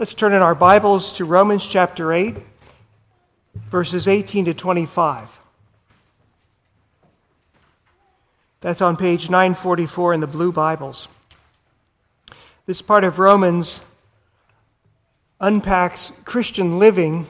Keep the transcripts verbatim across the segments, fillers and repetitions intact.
Let's turn in our Bibles to Romans chapter eight, verses eighteen to twenty-five. That's on page nine forty-four in the blue Bibles. This part of Romans unpacks Christian living.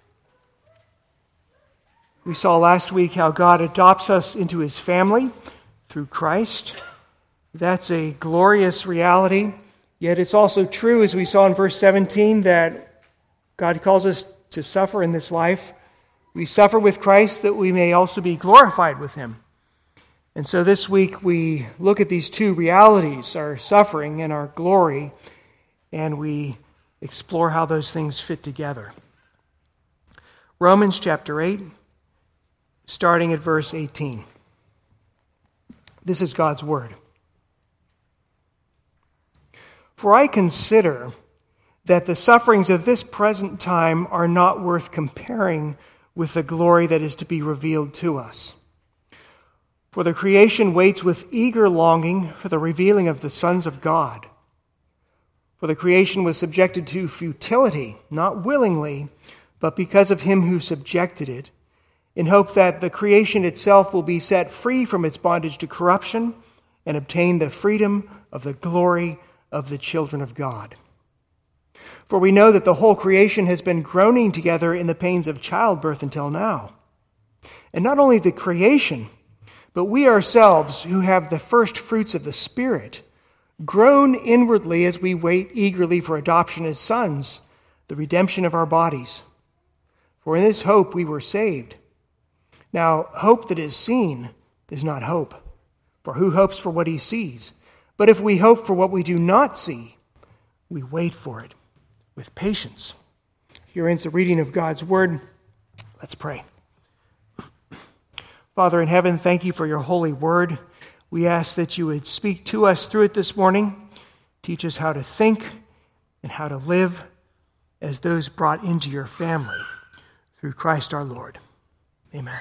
We saw last week how God adopts us into his family through Christ. That's a glorious reality. Yet it's also true, as we saw in verse seventeen, that God calls us to suffer in this life. We suffer with Christ that we may also be glorified with him. And so this week we look at these two realities, our suffering and our glory, and we explore how those things fit together. Romans chapter eight, starting at verse eighteen. This is God's word. For I consider that the sufferings of this present time are not worth comparing with the glory that is to be revealed to us. For the creation waits with eager longing for the revealing of the sons of God. For the creation was subjected to futility, not willingly, but because of him who subjected it, in hope that the creation itself will be set free from its bondage to corruption and obtain the freedom of the glory of the children of God. For we know that the whole creation has been groaning together in the pains of childbirth until now. And not only the creation, but we ourselves who have the first fruits of the Spirit groan inwardly as we wait eagerly for adoption as sons, the redemption of our bodies. For in this hope we were saved. Now, hope that is seen is not hope, for who hopes for what he sees? But if we hope for what we do not see, we wait for it with patience. Here ends the reading of God's word. Let's pray. Father in heaven, thank you for your holy word. We ask that you would speak to us through it this morning. Teach us how to think and how to live as those brought into your family through Christ our Lord. Amen.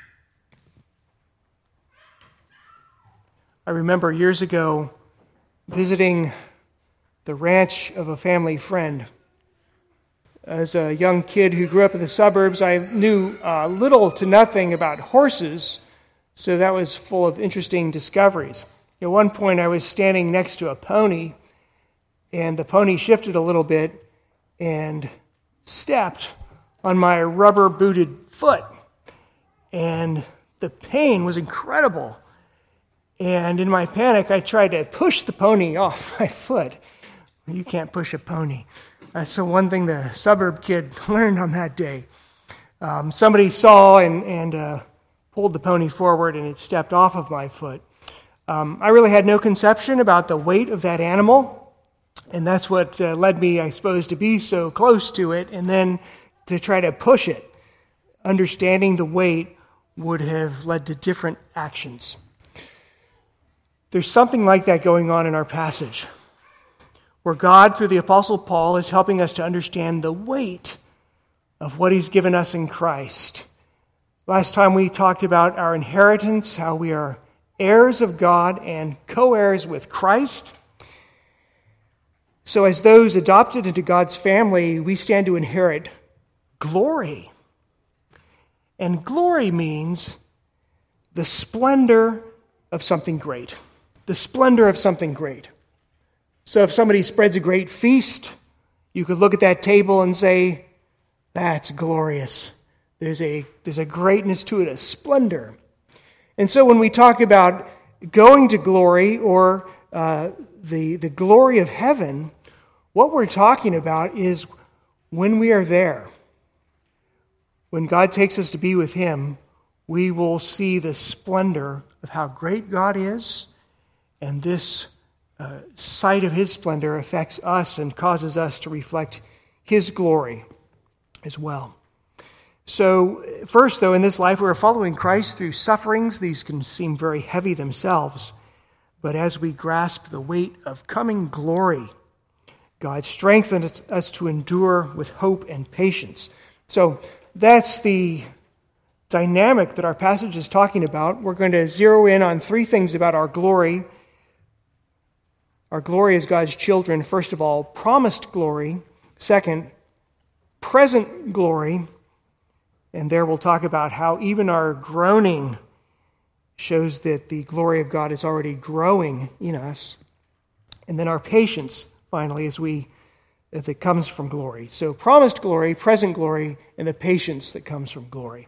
I remember years ago visiting the ranch of a family friend. As a young kid who grew up in the suburbs, I knew uh, little to nothing about horses, so that was full of interesting discoveries. At one point, I was standing next to a pony, and the pony shifted a little bit and stepped on my rubber-booted foot. And the pain was incredible. And in my panic, I tried to push the pony off my foot. You can't push a pony. That's the one thing the suburb kid learned on that day. Um, somebody saw and, and uh, pulled the pony forward, and it stepped off of my foot. Um, I really had no conception about the weight of that animal, and that's what uh, led me, I suppose, to be so close to it, and then to try to push it. Understanding the weight would have led to different actions. There's something like that going on in our passage, where God, through the Apostle Paul, is helping us to understand the weight of what he's given us in Christ. Last time we talked about our inheritance, how we are heirs of God and co-heirs with Christ. So as those adopted into God's family, we stand to inherit glory. And glory means the splendor of something great. The splendor of something great. So if somebody spreads a great feast, you could look at that table and say, that's glorious. There's a, there's a greatness to it, a splendor. And so when we talk about going to glory or uh, the, the glory of heaven, what we're talking about is when we are there. When God takes us to be with him, we will see the splendor of how great God is, and this uh, sight of his splendor affects us and causes us to reflect his glory as well. So first, though, in this life, we are following Christ through sufferings. These can seem very heavy themselves, but as we grasp the weight of coming glory, God strengthens us to endure with hope and patience. So that's the dynamic that our passage is talking about. We're going to zero in on three things about our glory. Our glory as God's children, first of all, promised glory. Second, present glory. And there we'll talk about how even our groaning shows that the glory of God is already growing in us. And then our patience, finally, as we that comes from glory. So promised glory, present glory, and the patience that comes from glory.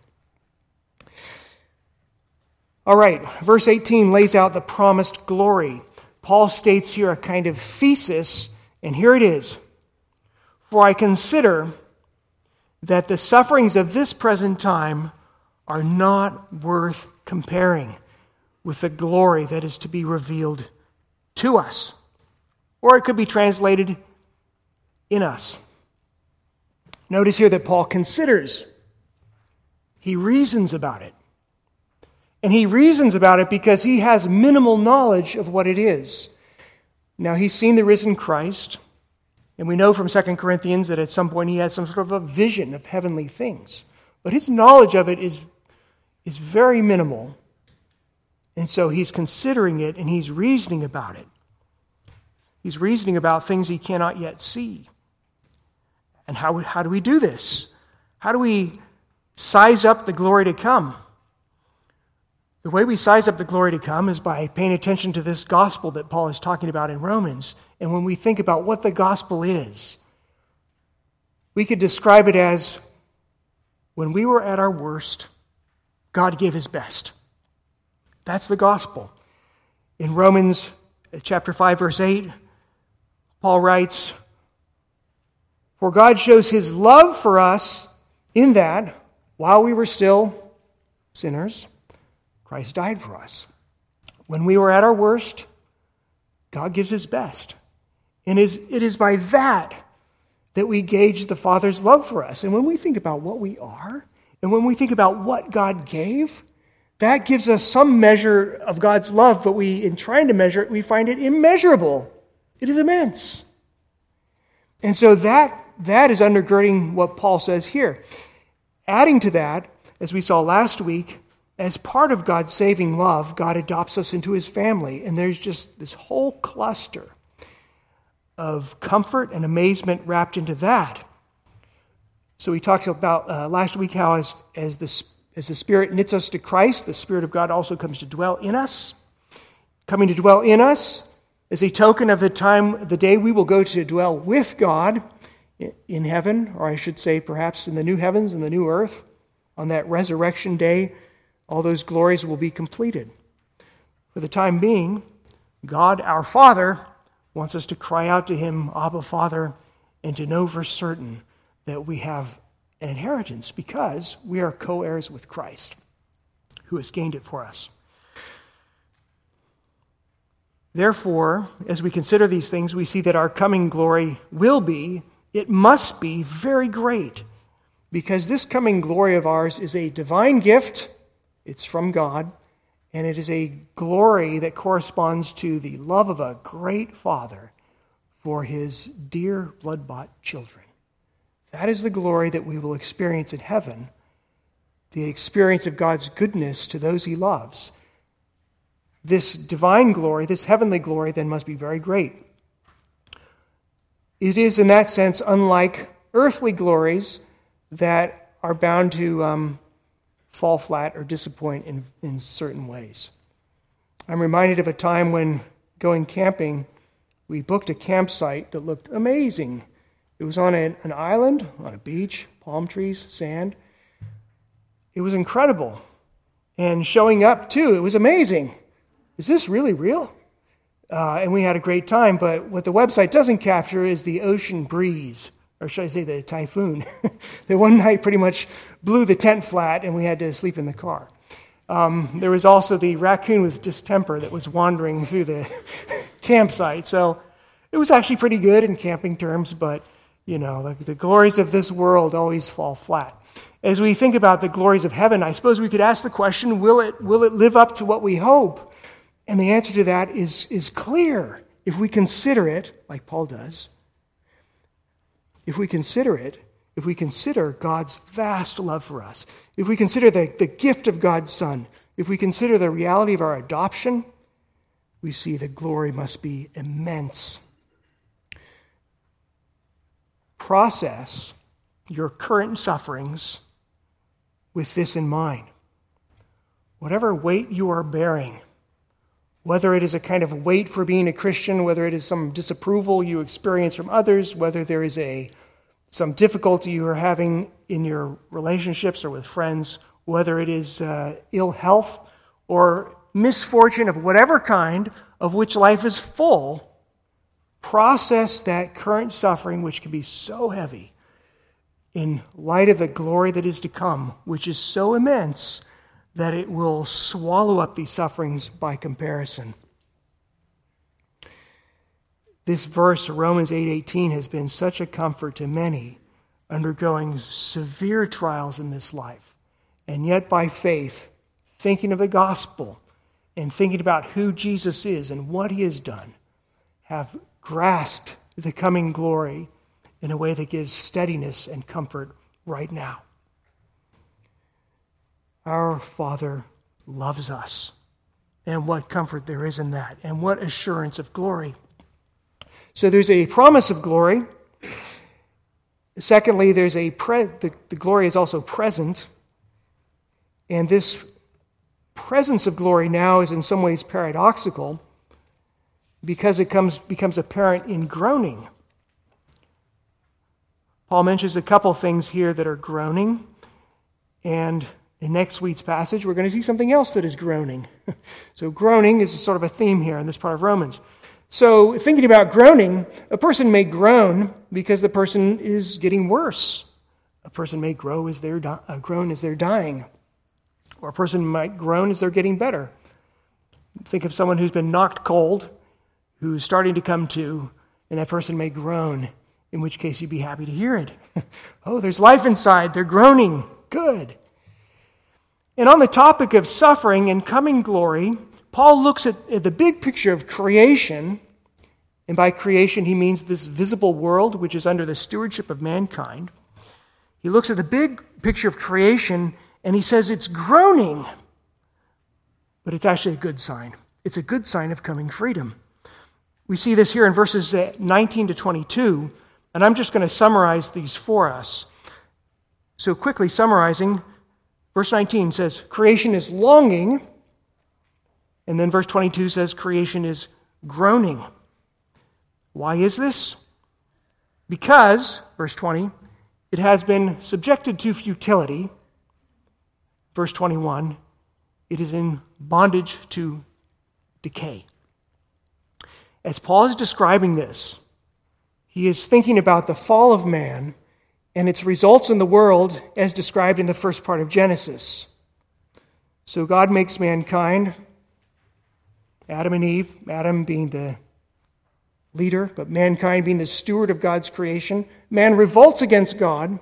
All right, verse eighteen lays out the promised glory. Paul states here a kind of thesis, and here it is. For I consider that the sufferings of this present time are not worth comparing with the glory that is to be revealed to us. Or it could be translated in us. Notice here that Paul considers. He reasons about it. And he reasons about it because he has minimal knowledge of what it is. Now, he's seen the risen Christ, and we know from Second Corinthians that at some point he had some sort of a vision of heavenly things. But his knowledge of it is, is very minimal. And so he's considering it and he's reasoning about it. He's reasoning about things he cannot yet see. And how, how do we do this? How do we size up the glory to come? The way we size up the glory to come is by paying attention to this gospel that Paul is talking about in Romans. And when we think about what the gospel is, we could describe it as when we were at our worst, God gave his best. That's the gospel. In Romans chapter five, verse eight, Paul writes, "For God shows his love for us in that, while we were still sinners, Christ died for us." When we were at our worst, God gives his best. And it is by that that we gauge the Father's love for us. And when we think about what we are, and when we think about what God gave, that gives us some measure of God's love, but we, in trying to measure it, we find it immeasurable. It is immense. And so that, that is undergirding what Paul says here. Adding to that, as we saw last week, as part of God's saving love, God adopts us into his family. And there's just this whole cluster of comfort and amazement wrapped into that. So we talked about uh, last week how as, as, the, as the Spirit knits us to Christ, the Spirit of God also comes to dwell in us. Coming to dwell in us is a token of the time, the day we will go to dwell with God in heaven, or I should say perhaps in the new heavens and the new earth. On that resurrection day, all those glories will be completed. For the time being, God, our Father, wants us to cry out to him, Abba, Father, and to know for certain that we have an inheritance because we are co-heirs with Christ, who has gained it for us. Therefore, as we consider these things, we see that our coming glory will be, it must be very great, because this coming glory of ours is a divine gift. It's from God, and it is a glory that corresponds to the love of a great Father for his dear blood-bought children. That is the glory that we will experience in heaven, the experience of God's goodness to those he loves. This divine glory, this heavenly glory, then must be very great. It is, in that sense, unlike earthly glories that are bound to um, fall flat or disappoint in, in certain ways. I'm reminded of a time when, going camping, we booked a campsite that looked amazing. It was on an, an island, on a beach, palm trees, sand. It was incredible. And showing up, too, it was amazing. Is this really real? Uh, and we had a great time, but what the website doesn't capture is the ocean breeze, or should I say the typhoon. The one night pretty much blew the tent flat, and we had to sleep in the car. Um, there was also the raccoon with distemper that was wandering through the campsite. So it was actually pretty good in camping terms, but, you know, the, the glories of this world always fall flat. As we think about the glories of heaven, I suppose we could ask the question, will it, will it live up to what we hope? And the answer to that is, is clear if we consider it, like Paul does. If we consider it, if we consider God's vast love for us, if we consider the, the gift of God's Son, if we consider the reality of our adoption, we see the glory must be immense. process your current sufferings with this in mind. Whatever weight you are bearing, whether it is a kind of weight for being a Christian, whether it is some disapproval you experience from others, whether there is a some difficulty you are having in your relationships or with friends, whether it is uh, ill health or misfortune of whatever kind of which life is full, process that current suffering, which can be so heavy, in light of the glory that is to come, which is so immense that it will swallow up these sufferings by comparison. This verse, Romans eight eighteen, has been such a comfort to many undergoing severe trials in this life, and yet by faith, thinking of the gospel and thinking about who Jesus is and what he has done, have grasped the coming glory in a way that gives steadiness and comfort right now. Our Father loves us, and what comfort there is in that, and what assurance of glory. So there's a promise of glory. Secondly, there's a pre- the, the glory is also present, and this presence of glory now is in some ways paradoxical because it comes becomes apparent in groaning. Paul mentions a couple things here that are groaning, and in next week's passage, we're going to see something else that is groaning. So groaning is sort of a theme here in this part of Romans. So thinking about groaning, a person may groan because the person is getting worse. A person may grow as they're di- uh, groan as they're dying. Or a person might groan as they're getting better. Think of someone who's been knocked cold, who's starting to come to, and that person may groan, in which case you'd be happy to hear it. Oh, there's life inside. They're groaning. Good. And on the topic of suffering and coming glory, Paul looks at, at the big picture of creation, and by creation he means this visible world which is under the stewardship of mankind. He looks at the big picture of creation and he says it's groaning, but it's actually a good sign. It's a good sign of coming freedom. We see this here in verses nineteen to twenty-two, and I'm just going to summarize these for us. So quickly summarizing, verse nineteen says, creation is longing, and then verse twenty-two says, creation is groaning. Why is this? Because, verse twenty, it has been subjected to futility. Verse twenty-one, it is in bondage to decay. As Paul is describing this, he is thinking about the fall of man and its results in the world as described in the first part of Genesis. So God makes mankind, Adam and Eve, Adam being the leader, but mankind being the steward of God's creation. Man revolts against God,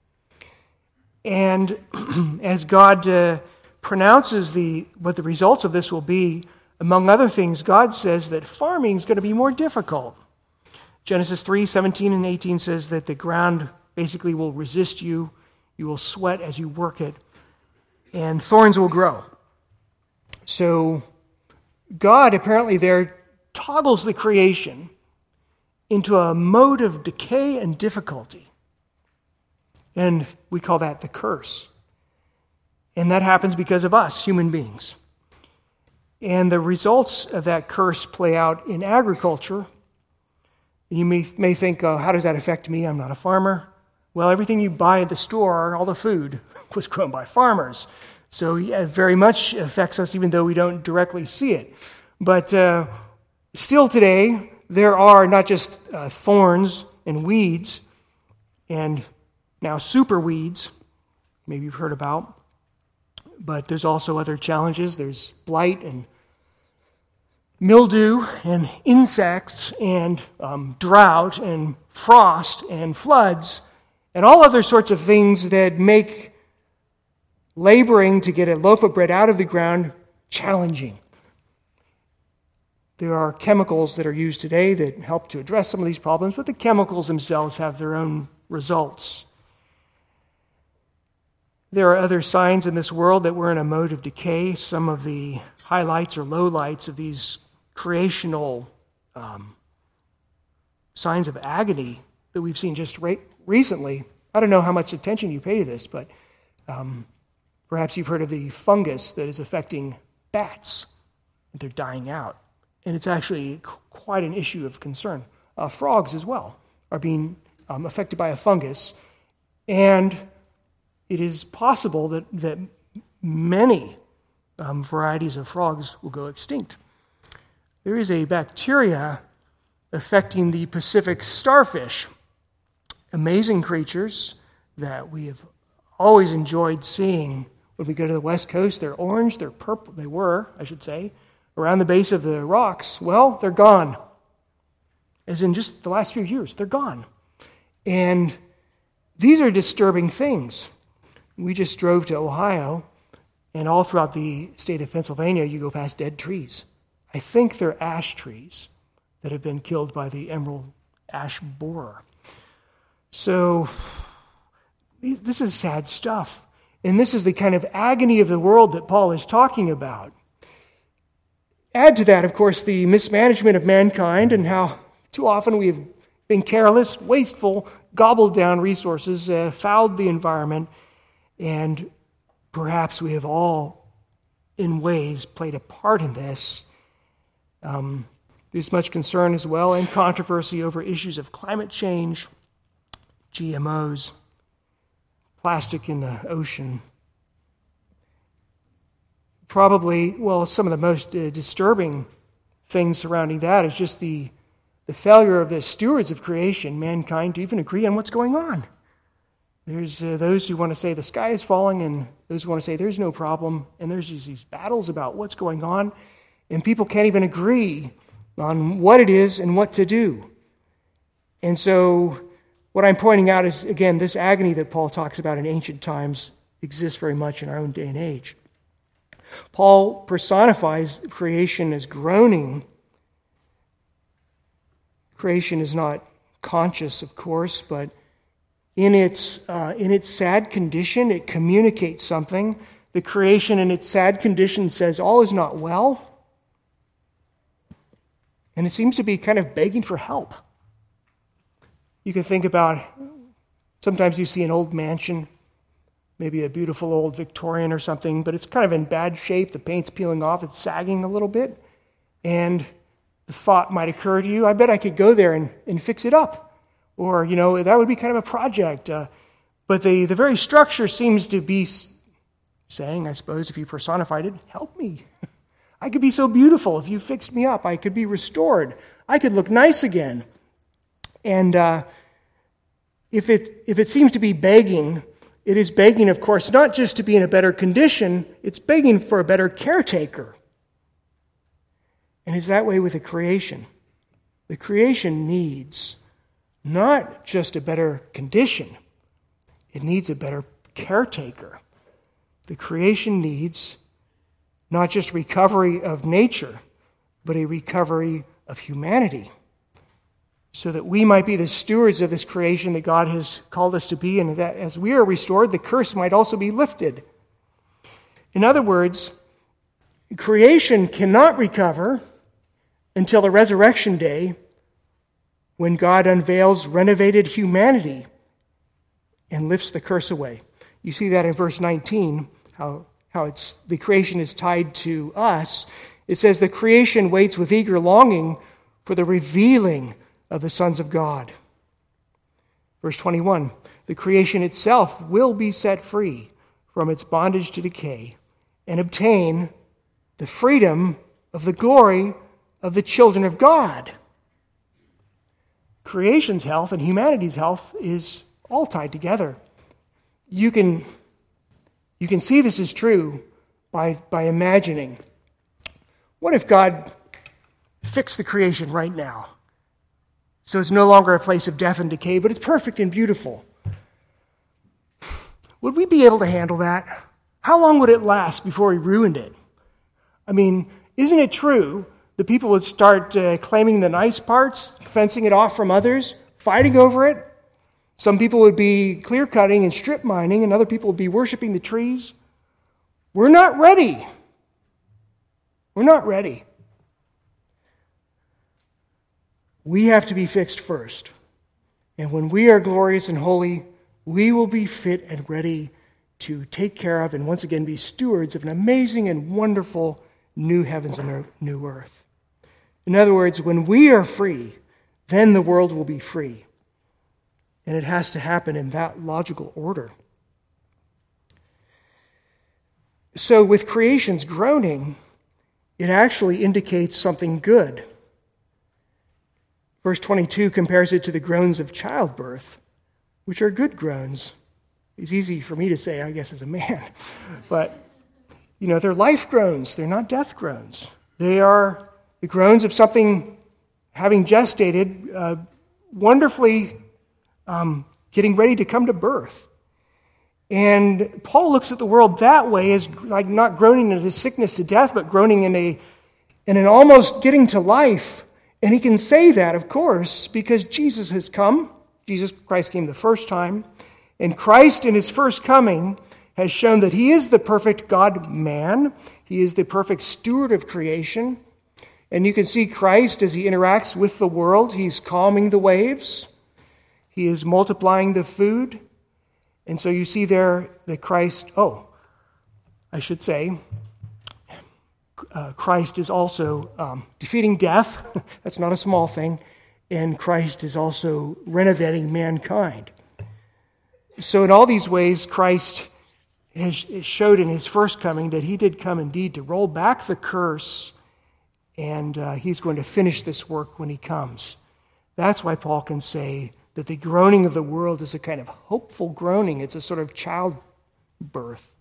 and as God uh, pronounces the what the results of this will be, among other things, God says that farming is going to be more difficult. Genesis three, seventeen and eighteen says that the ground basically will resist you. You will sweat as you work it, and thorns will grow. So God apparently there toggles the creation into a mode of decay and difficulty. And we call that the curse. And that happens because of us, human beings. And the results of that curse play out in agriculture. You may, may think, oh, how does that affect me? I'm not a farmer. Well, everything you buy at the store, all the food, was grown by farmers. So yeah, it very much affects us even though we don't directly see it. But uh, still today, there are not just uh, thorns and weeds and now super weeds, maybe you've heard about, but there's also other challenges. There's blight and mildew and insects and um, drought and frost and floods and all other sorts of things that make laboring to get a loaf of bread out of the ground challenging. There are chemicals that are used today that help to address some of these problems, but the chemicals themselves have their own results. There are other signs in this world that we're in a mode of decay. Some of the highlights or lowlights of these creational um, signs of agony that we've seen just re- recently. I don't know how much attention you pay to this, but um, perhaps you've heard of the fungus that is affecting bats. They're dying out. And it's actually quite an issue of concern. Uh, frogs as well are being um, affected by a fungus. And it is possible that, that many um, varieties of frogs will go extinct. There is a bacteria affecting the Pacific starfish. Amazing creatures that we have always enjoyed seeing when we go to the West Coast. They're orange, they're purple, they were, I should say, around the base of the rocks. Well, they're gone. As in just the last few years, they're gone. And these are disturbing things. We just drove to Ohio, and all throughout the state of Pennsylvania, you go past dead trees. I think they're ash trees that have been killed by the emerald ash borer. So, this is sad stuff. And this is the kind of agony of the world that Paul is talking about. Add to that, of course, the mismanagement of mankind and how too often we have been careless, wasteful, gobbled down resources, uh, fouled the environment, and perhaps we have all, in ways, played a part in this. Um, there's much concern as well and controversy over issues of climate change, G M Os, plastic in the ocean. Probably, well, some of the most uh, disturbing things surrounding that is just the, the failure of the stewards of creation, mankind, to even agree on what's going on. There's uh, those who want to say the sky is falling, and those who want to say there's no problem, and there's these, these battles about what's going on, and people can't even agree on what it is and what to do. And so what I'm pointing out is, again, this agony that Paul talks about in ancient times exists very much in our own day and age. Paul personifies creation as groaning. Creation is not conscious, of course, but in its uh, in its sad condition, it communicates something. The creation in its sad condition says all is not well, and it seems to be kind of begging for help. You can think about, sometimes you see an old mansion, maybe a beautiful old Victorian or something, but it's kind of in bad shape. The paint's peeling off. It's sagging a little bit. And the thought might occur to you, I bet I could go there and, and fix it up. Or, you know, that would be kind of a project. Uh, but the, the very structure seems to be saying, I suppose, if you personified it, help me. I could be so beautiful if you fixed me up. I could be restored. I could look nice again. And uh, if it if it seems to be begging, it is begging, of course, not just to be in a better condition, it's begging for a better caretaker. And it's that way with the creation. The creation needs not just a better condition, it needs a better caretaker. The creation needs not just recovery of nature, but a recovery of humanity, so that we might be the stewards of this creation that God has called us to be, and that as we are restored, the curse might also be lifted. In other words, creation cannot recover until the resurrection day, when God unveils renovated humanity and lifts the curse away. You see that in verse nineteen, how, how it's the creation is tied to us. It says, the creation waits with eager longing for the revealing of the sons of God. Verse twenty-one, the creation itself will be set free from its bondage to decay and obtain the freedom of the glory of the children of God. Creation's health and humanity's health is all tied together. You can, you can see this is true by, by imagining, what if God fixed the creation right now? So it's no longer a place of death and decay, but it's perfect and beautiful. Would we be able to handle that? How long would it last before we ruined it? I mean, isn't it true that people would start uh, claiming the nice parts, fencing it off from others, fighting over it? Some people would be clear-cutting and strip mining, and other people would be worshiping the trees. We're not ready. We're not ready. We have to be fixed first. And when we are glorious and holy, we will be fit and ready to take care of and once again be stewards of an amazing and wonderful new heavens and new earth. In other words, when we are free, then the world will be free. And it has to happen in that logical order. So with creation's groaning, it actually indicates something good. Verse twenty-two compares it to the groans of childbirth, which are good groans. It's easy for me to say, I guess, as a man. But, you know, they're life groans. They're not death groans. They are the groans of something having gestated, uh, wonderfully um, getting ready to come to birth. And Paul looks at the world that way as like not groaning in his sickness to death, but groaning in a in an almost getting to life. And he can say that, of course, because Jesus has come. Jesus Christ came the first time. And Christ in his first coming has shown that he is the perfect God-man. He is the perfect steward of creation. And you can see Christ as he interacts with the world. He's calming the waves. He is multiplying the food. And so you see there that Christ, oh, I should say, uh, Christ is also um, defeating death. That's not a small thing. And Christ is also renovating mankind. So in all these ways, Christ has showed in his first coming that he did come indeed to roll back the curse, and uh, he's going to finish this work when he comes. That's why Paul can say that the groaning of the world is a kind of hopeful groaning. It's a sort of childbirth.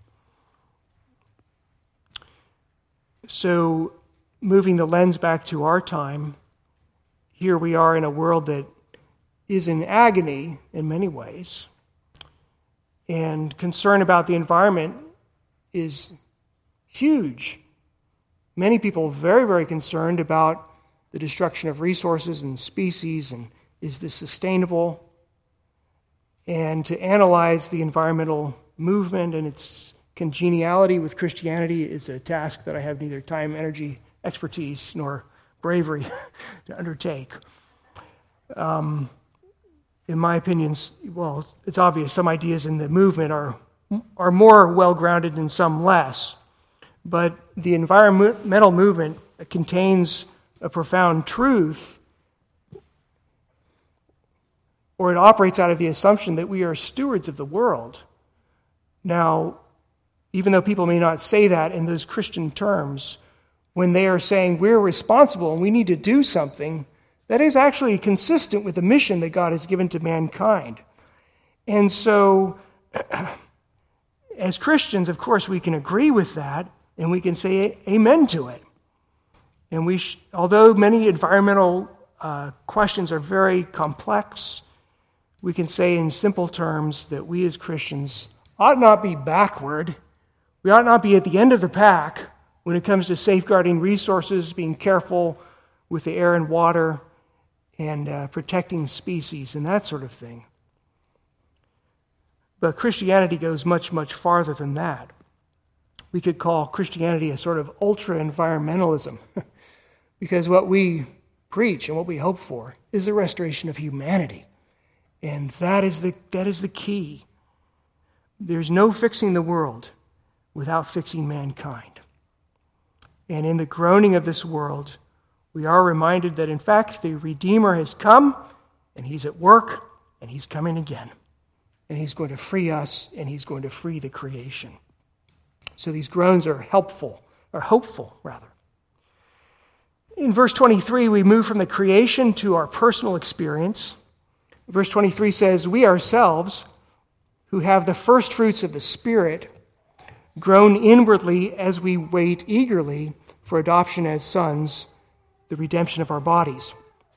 So, moving the lens back to our time, here we are in a world that is in agony in many ways. And concern about the environment is huge. Many people are very, very concerned about the destruction of resources and species, and is this sustainable? And to analyze the environmental movement and its congeniality with Christianity is a task that I have neither time, energy, expertise, nor bravery to undertake. Um, in my opinion, well, it's obvious some ideas in the movement are, are more well-grounded and some less. But the environmental movement contains a profound truth, or it operates out of the assumption that we are stewards of the world. Now, even though people may not say that in those Christian terms, when they are saying we're responsible and we need to do something, that is actually consistent with the mission that God has given to mankind. And so, as Christians, of course, we can agree with that, and we can say amen to it. And we, sh- although many environmental uh, questions are very complex, we can say in simple terms that we as Christians ought not be backward. We ought not be at the end of the pack when it comes to safeguarding resources, being careful with the air and water, and uh, protecting species and that sort of thing. But Christianity goes much, much farther than that. We could call Christianity a sort of ultra-environmentalism because what we preach and what we hope for is the restoration of humanity. And that is the that is the key. There's no fixing the world without fixing mankind. And in the groaning of this world, we are reminded that in fact the Redeemer has come, and he's at work, and he's coming again. And he's going to free us, and he's going to free the creation. So these groans are helpful, or hopeful, rather. In verse twenty-three, we move from the creation to our personal experience. Verse twenty-three says, "We ourselves, who have the first fruits of the Spirit, groan inwardly as we wait eagerly for adoption as sons, the redemption of our bodies."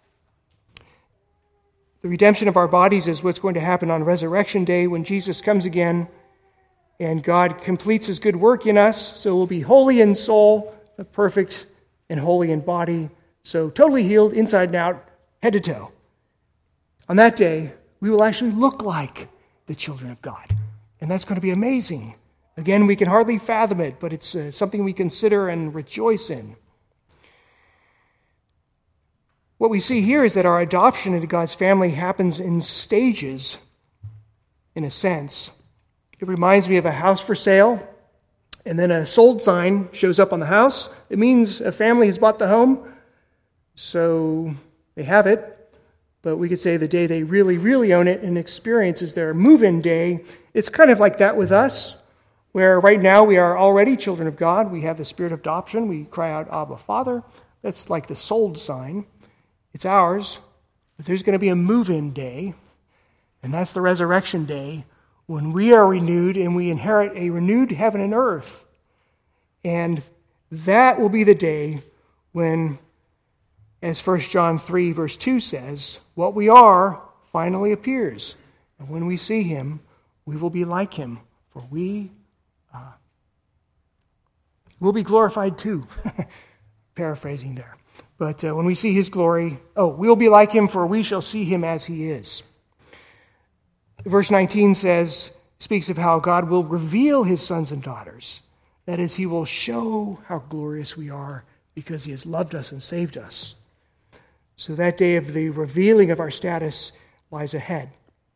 The redemption of our bodies is what's going to happen on Resurrection Day when Jesus comes again and God completes his good work in us, so we'll be holy in soul, perfect and holy in body, so totally healed inside and out, head to toe. On that day, we will actually look like the children of God, and that's going to be amazing. Again, we can hardly fathom it, but it's uh, something we consider and rejoice in. what we see here is that our adoption into God's family happens in stages, in a sense. It reminds me of a house for sale, and then a sold sign shows up on the house. It means a family has bought the home, so they have it. But we could say the day they really, really own it and experience is their move-in day. It's kind of like that with us, where right now we are already children of God. We have the spirit of adoption. We cry out, Abba, Father. That's like the sold sign. It's ours. But there's going to be a move-in day, and that's the resurrection day, when we are renewed and we inherit a renewed heaven and earth. And that will be the day when, as First John three, verse two says, what we are finally appears. And when we see him, we will be like him, for we uh, will be glorified too. Paraphrasing there. But uh, when we see his glory, oh, we'll be like him, for we shall see him as he is. Verse nineteen says, speaks of how God will reveal his sons and daughters. That is, he will show how glorious we are because he has loved us and saved us. So that day of the revealing of our status lies ahead.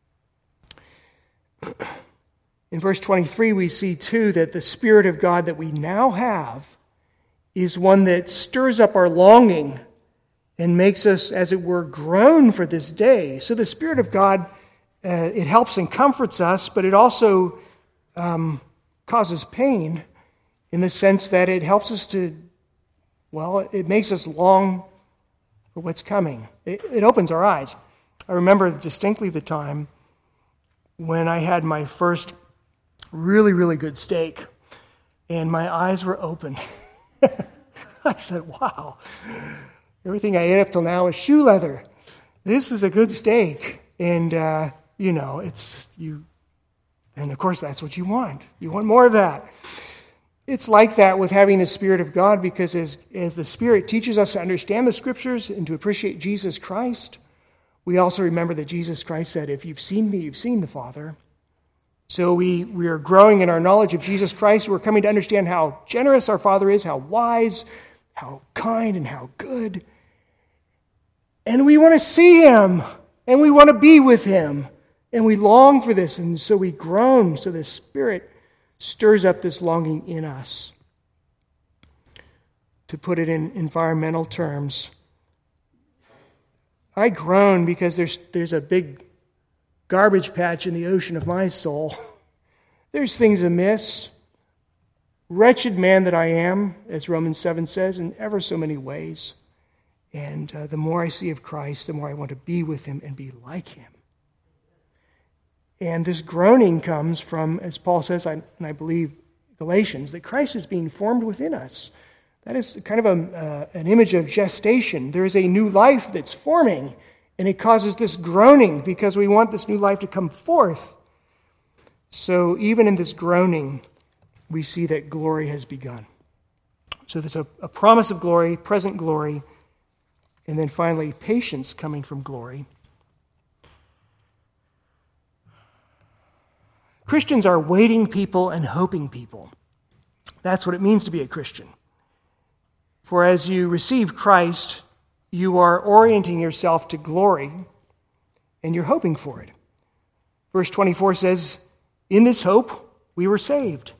In verse twenty-three, we see too that the Spirit of God that we now have is one that stirs up our longing and makes us, as it were, groan for this day. So the Spirit of God, uh, it helps and comforts us, but it also um, causes pain in the sense that it helps us to, well, it makes us long for what's coming. It, it opens our eyes. I remember distinctly the time when I had my first really, really good steak, and my eyes were open. I said, wow, everything I ate up till now is shoe leather. This is a good steak. And, uh, you know, it's, you, and of course that's what you want. You want more of that. It's like that with having the Spirit of God, because as, as the Spirit teaches us to understand the Scriptures and to appreciate Jesus Christ, we also remember that Jesus Christ said, if you've seen me, you've seen the Father. So we, we are growing in our knowledge of Jesus Christ. We're coming to understand how generous our Father is, how wise, how kind, and how good. And we want to see him, and we want to be with him, and we long for this, and so we groan, so the Spirit stirs up this longing in us. To put it in environmental terms, I groan because there's there's a big garbage patch in the ocean of my soul. There's things amiss. Wretched man that I am, as Romans seven says, in ever so many ways. And uh, the more I see of Christ, the more I want to be with him and be like him. And this groaning comes from, as Paul says, I, and I believe Galatians, that Christ is being formed within us. That is kind of a, uh, an image of gestation. There is a new life that's forming, and it causes this groaning because we want this new life to come forth. So even in this groaning, we see that glory has begun. So there's a, a promise of glory, present glory, and then finally patience coming from glory. Christians are waiting people and hoping people. That's what it means to be a Christian. For as you receive Christ, you are orienting yourself to glory, and you're hoping for it. Verse twenty-four says, in this hope, we were saved.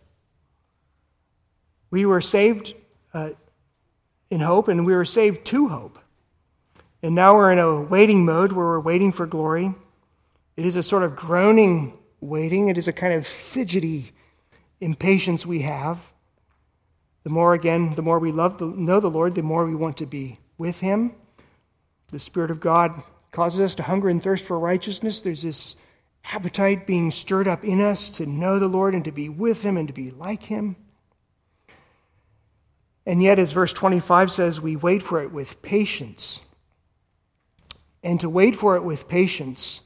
We were saved uh, in hope, and we were saved to hope. And now we're in a waiting mode where we're waiting for glory. It is a sort of groaning waiting. It is a kind of fidgety impatience we have. The more, again, the more we love the, know the Lord, the more we want to be with him. The Spirit of God causes us to hunger and thirst for righteousness. There's this appetite being stirred up in us to know the Lord and to be with him and to be like him. And yet, as verse twenty-five says, we wait for it with patience. And to wait for it with patience,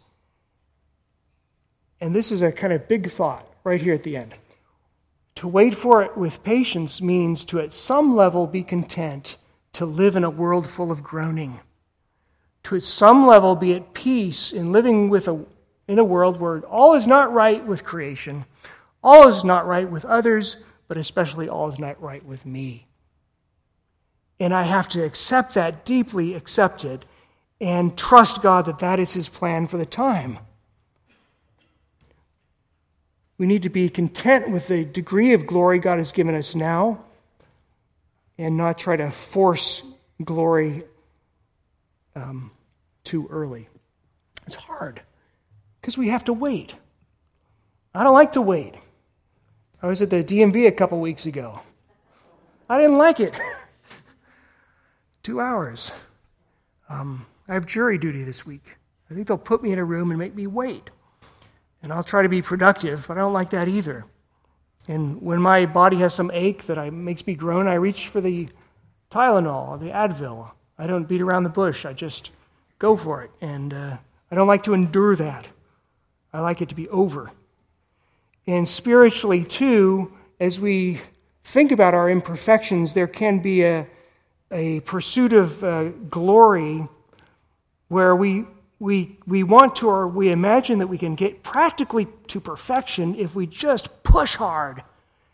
and this is a kind of big thought right here at the end. To wait for it with patience means to, at some level, be content to live in a world full of groaning. To, at some level, be at peace in living with a, in a world where all is not right with creation, all is not right with others, but especially all is not right with me. And I have to accept that, deeply accept it, and trust God that that is his plan for the time. We need to be content with the degree of glory God has given us now and not try to force glory um, too early. It's hard because we have to wait. I don't like to wait. I was at the D M V a couple weeks ago. I didn't like it. Two hours. Um, I have jury duty this week. I think they'll put me in a room and make me wait. And I'll try to be productive, but I don't like that either. And when my body has some ache that I, makes me groan, I reach for the Tylenol or the Advil. I don't beat around the bush. I just go for it. And uh, I don't like to endure that. I like it to be over. And spiritually, too, as we think about our imperfections, there can be a, a pursuit of uh, glory where we we we want to, or we imagine that we can get practically to perfection if we just push hard.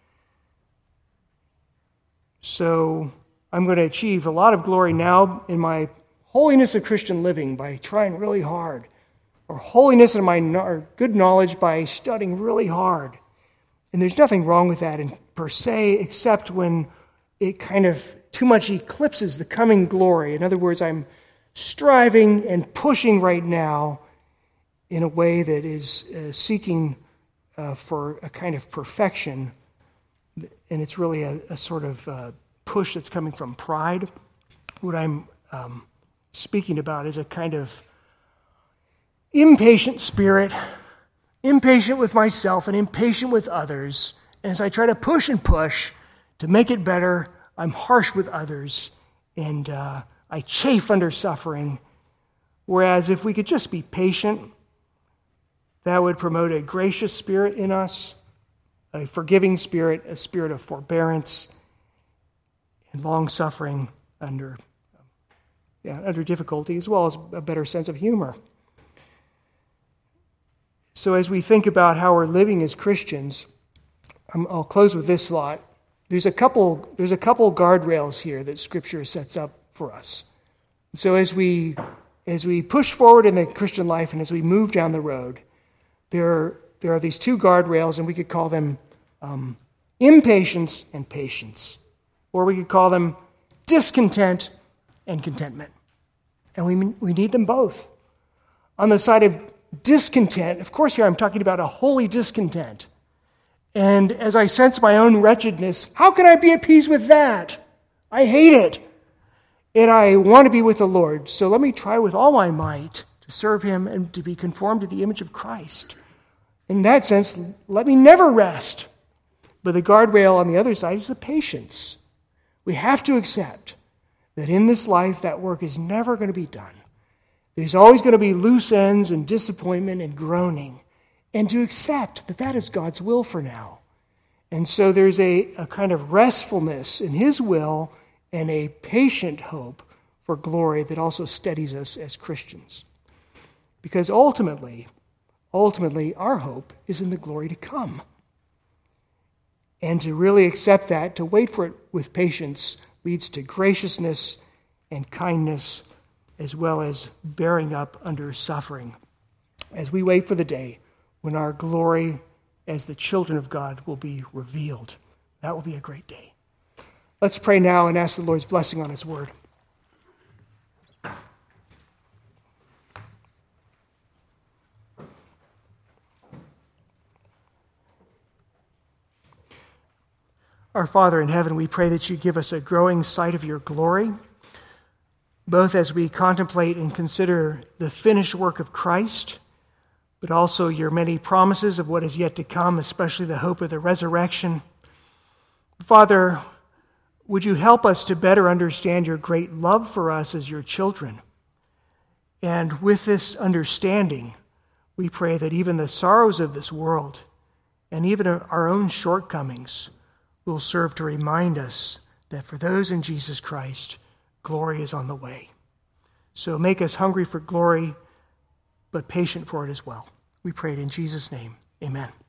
So I'm going to achieve a lot of glory now in my holiness of Christian living by trying really hard, or holiness in my no- or good knowledge by studying really hard. And there's nothing wrong with that in per se, except when it kind of too much eclipses the coming glory. In other words, I'm striving and pushing right now in a way that is uh, seeking uh, for a kind of perfection, and it's really a, a sort of uh, push that's coming from pride. What I'm um, speaking about is a kind of impatient spirit, impatient with myself and impatient with others. And as I try to push and push to make it better, I'm harsh with others, and uh, I chafe under suffering. Whereas if we could just be patient, that would promote a gracious spirit in us, a forgiving spirit, a spirit of forbearance and long-suffering under, yeah, under difficulty, as well as a better sense of humor. So as we think about how we're living as Christians, I'll close with this thought. There's a couple, there's a couple guardrails here that Scripture sets up for us. So as we as we push forward in the Christian life and as we move down the road, there, there are these two guardrails, and we could call them um, impatience and patience. Or we could call them discontent and contentment. And we, we need them both. On the side of discontent, of course here I'm talking about a holy discontent. And as I sense my own wretchedness, how can I be at peace with that? I hate it. And I want to be with the Lord. So let me try with all my might to serve him and to be conformed to the image of Christ. In that sense, let me never rest. But the guardrail on the other side is the patience. We have to accept that in this life, that work is never going to be done. There's always going to be loose ends and disappointment and groaning. And to accept that that is God's will for now. And so there's a, a kind of restfulness in his will and a patient hope for glory that also steadies us as Christians. Because ultimately, ultimately, our hope is in the glory to come. And to really accept that, to wait for it with patience, leads to graciousness and kindness, as well as bearing up under suffering, as we wait for the day when our glory as the children of God will be revealed. That will be a great day. Let's pray now and ask the Lord's blessing on his word. Our Father in heaven, we pray that you give us a growing sight of your glory, both as we contemplate and consider the finished work of Christ, but also your many promises of what is yet to come, especially the hope of the resurrection. Father, would you help us to better understand your great love for us as your children? And with this understanding, we pray that even the sorrows of this world and even our own shortcomings will serve to remind us that for those in Jesus Christ, glory is on the way. So make us hungry for glory, but patient for it as well. We pray it in Jesus' name. Amen.